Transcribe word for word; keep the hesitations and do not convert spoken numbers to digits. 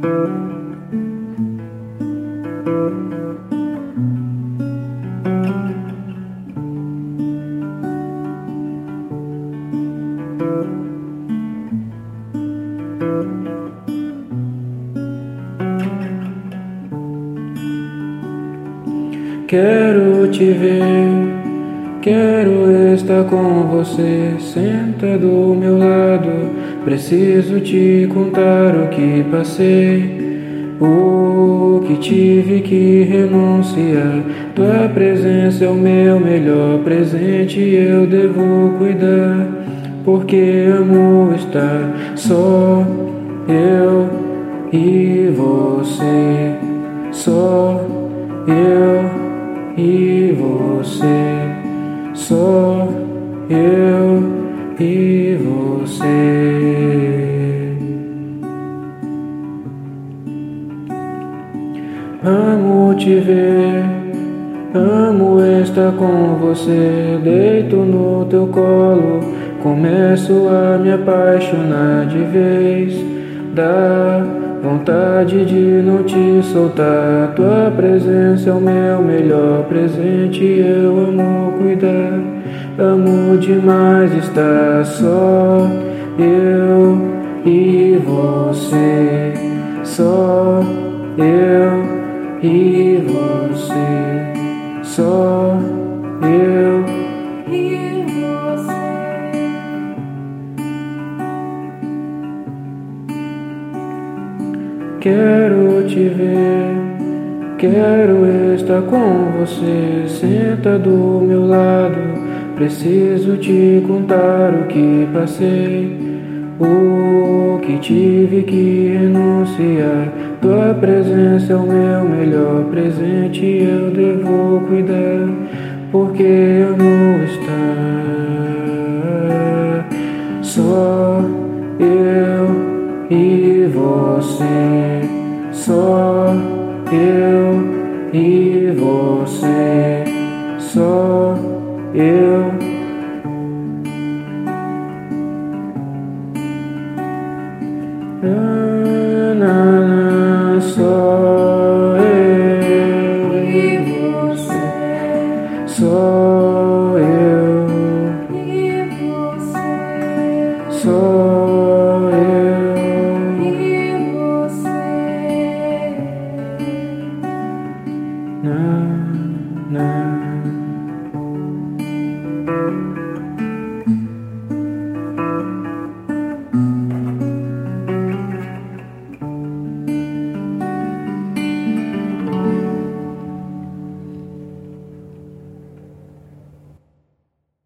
Quero te ver, quero estar com você. Senta do meu lado, preciso te contar o que passei, o que tive que renunciar. Tua presença é o meu melhor presente e eu devo cuidar, porque amo estar só eu e você, só eu e você, só eu e você. Amo te ver, amo estar com você. Deito no teu colo, começo a me apaixonar de vez. Dá vontade de não te soltar. Tua presença é o meu melhor presente, eu amo cuidar. Amo demais estar só eu e você, só eu e você, só eu e você. Quero te ver, quero estar com você. Senta do meu lado, preciso te contar o que passei, o que tive que renunciar. Tua presença é o meu melhor presente e eu devo cuidar, porque amo estar só eu e você, só eu e você, só eu. Ah.